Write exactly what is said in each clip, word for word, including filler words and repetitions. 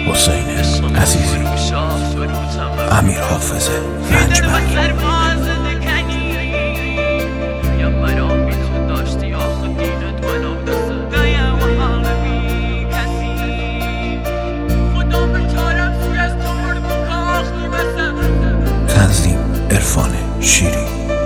حسین عزیزی، امیر حافظ رنجبر. تنظیم عرفان شیری.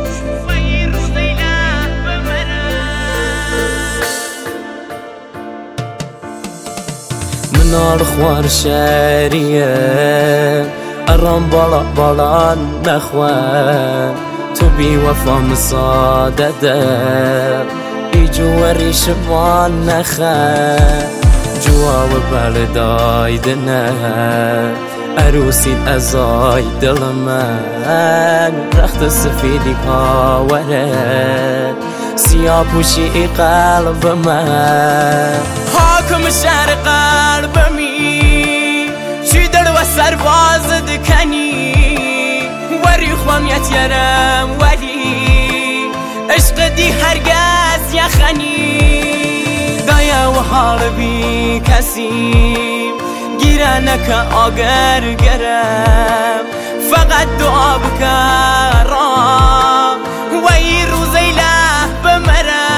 منال خوار شریه ارام بالا بالا نخوان تو بی وفا مسادده ای جواری شبان نخوان جواب بلدای دنه عروسید ازای دل من رخت سفیدی کاوره سیاه پوشی قلب من حاکم شهر قلبمی چی دل و سرباز دکنی وری خوامیت یرم ولی عشق دی هرگز یخنی دایا و حال بی کسی گیرنک آگر گرم فقط دعا بکرم و ای روزی له بمرم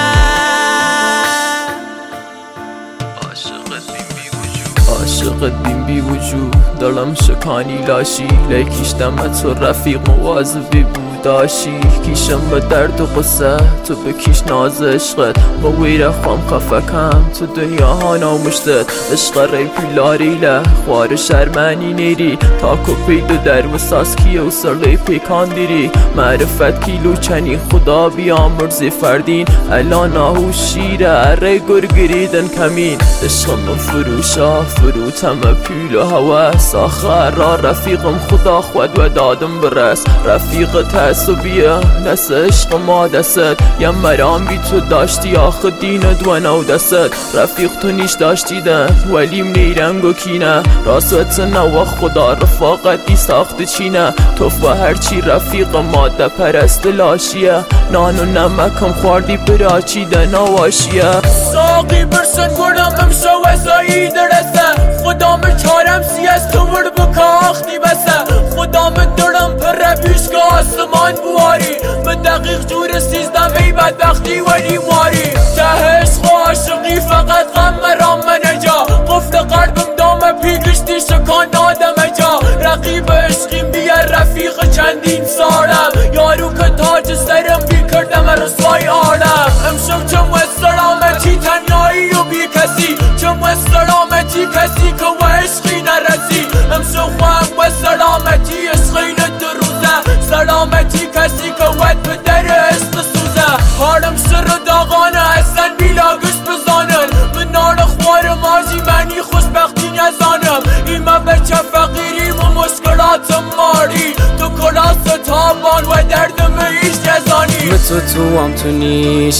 عاشقت بیم بی وجود دلم شکانی لاشی لیکیشتم تو رفیق مواظبی بوداشی کیشم به درد و قصه تو بکیش ناز عشقت با ویره خوام خفکم تو دنیا ها نامشتت عشق ری پیلاری له خوار شرمنی نیری تا کپید در وساس کیه و سرلی پیکان دیری معرفت کیلو چنی خدا بیامرزی فردین الان آهو شیره اره گرگریدن کمین عشق من فروشا فروتم پیل و هوس آخر را رفیقم خدا خود و دادم برس رفیق تعصبیه نس عشق ما دست یم مرام بی تو داشتی آخه دینت و نو دست رفیق تو نیش داشتی دن ولیم نیرنگ و کینه راست نو خدا رفاقتی ساخت چینه تو و هرچی رفیق ماده پرست لاشیه نان و نمکم خوردی براچی دن آواشیه ساقی برسن گردم امشو وزایی درسته خدا من چارم سی از تو ورد بکاختی بسه خدا من درم پر پیش که آسمان بواری من دقیق جور سیزدم ای بدبختی ولی ماری ته عشق و عاشقی فقط غم مرام منجا قفل قلبم دام پیگشتی شکان دادم جا رقیب عشقیم بیا رفیق چندین سالم یارو که تاج سرم بی کردم رسوای آلم امشب چم و سلامتی تنهایی و بی کسی چم و سلامتی کسی که و عشقی نرسی امشب خوام و سلامتی عشقی ندروزه سلامتی کسی که ود به در عشق سوزه حالم سر و داغانه اصلا بیلا گشت بزانن من نال خوار مازی منی خوشبختی نزانم ایمه بچه فقیریم و مشکلاتم ماری تو کلاس تابان و دردم ایش جزانی متو تو هم تو نیش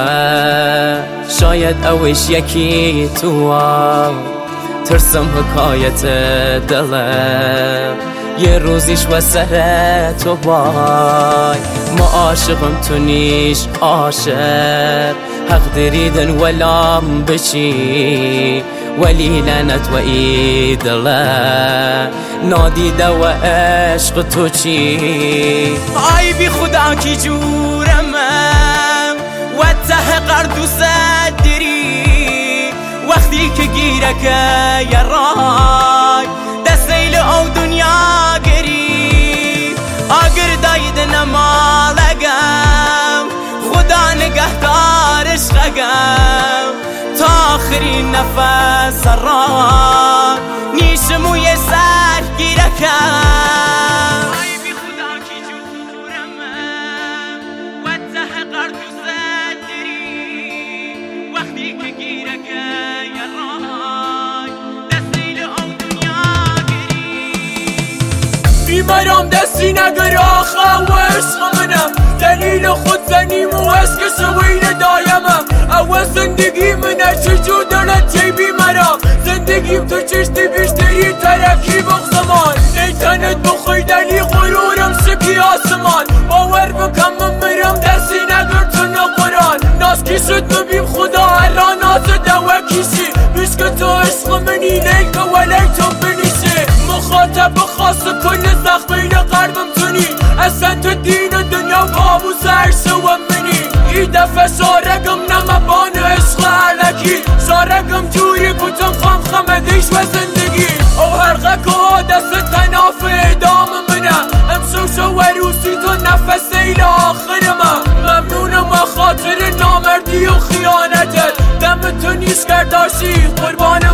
اوه شاید اوش یکی تو هم ترسم حکایت دلم یه روزیش و سر تو بای ما عاشقم تو نیش عاشق حق دریدن ولام بچی ولی لعنت و ای دله نادیده و عشق تو چی آی بی خدا کی جورمم و ته قرد و صدری وقتی که گیره که یرای دستیل او دنیا گری آگر داید نمالگم خدا نگهدار عشقگم تا آخرین نفس را نیشمو یه سر گیره کم آی بی خدا کی جورمم و ته قرد و صدری وقتی که گیره که یرای دستیل او دنیا گری بیمارم دستی نگر آخه و عشق منم دلیل خود زنیم و اسک سویل دایمم اول زندگی منه چجور دلت چی بیمارم زندگیم تو چشتی بیشتری ترکی بغزمان نیتنت بخوی دلی غرورم شکی آسمان باور بکم من مرم دستی نگر تو نقران ناز کی شد ببیم خدا هر را ناز دو کشی بیش که تو عشق منی نیل که ولی تو بنی سارگم نمبان عشق علکی سارگم جوری کتم خم خمدیش و زندگی او هرقه که دست تناف ادام منه امسوس و روسی تو نفس ایل آخر من ممنونم خاطر نامردی و خیانتت دم تو نیست کرداشی قربان